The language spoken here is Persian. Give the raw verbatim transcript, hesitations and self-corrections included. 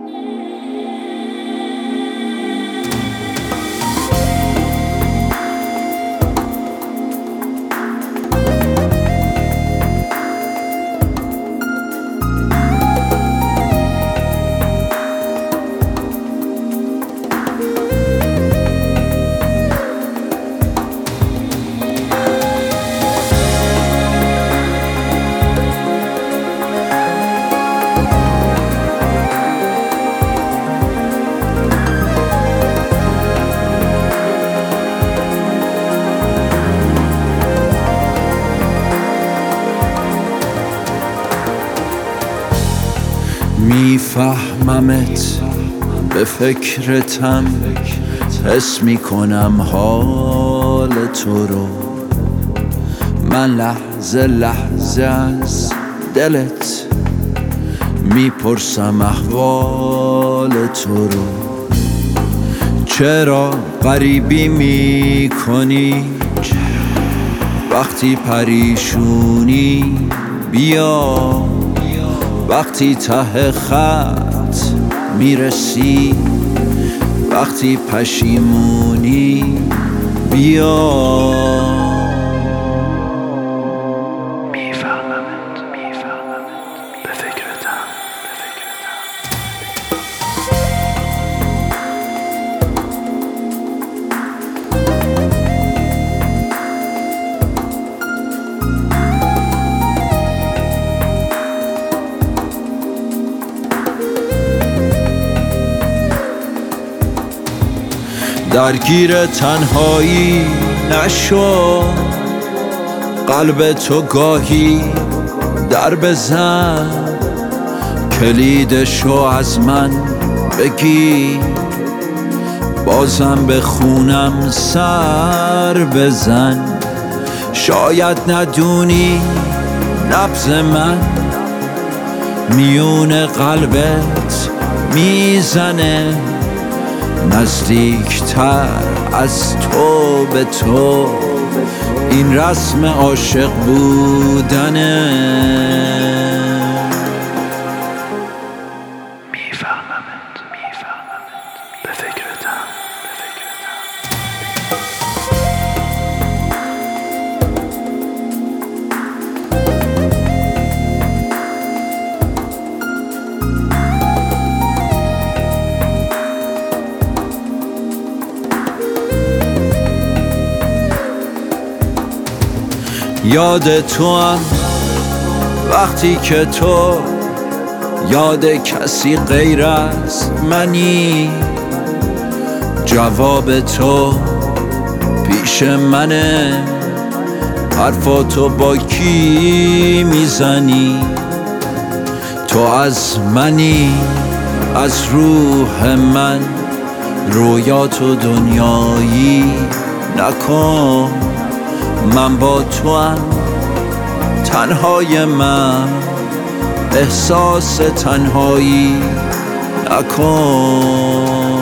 میفهممت، به فکرتم، حس میکنم حال تو رو. من لحظه لحظه از دلت میپرسم احوال تو رو. چرا غریبی میکنی وقتی پریشونی؟ بیا وقتی ته خط میرسی، وقتی پشیمونی بیا. میفهممت میفهممت به فکرتم به فکرتم درگیر تنهایی نشو، قلب تو گاهی در بزن، کلیدشو از من بگیر، بازم به خونم سر بزن. شاید ندونی نبض من میون قلبت میزنه، نزدیکتر از تو به تو، این رسم عاشق بودنه. میفهممت میفهممت به فکرتم به فکرتم یاد تو هم وقتی که تو یاد کسی غیر از منی، جواب تو پیش منه، حرفاتو با کی میزنی؟ تو از منی، از روح من، رویاتو دنیایی نکن. من با تو هم تنهای من، احساس تنهایی نکن.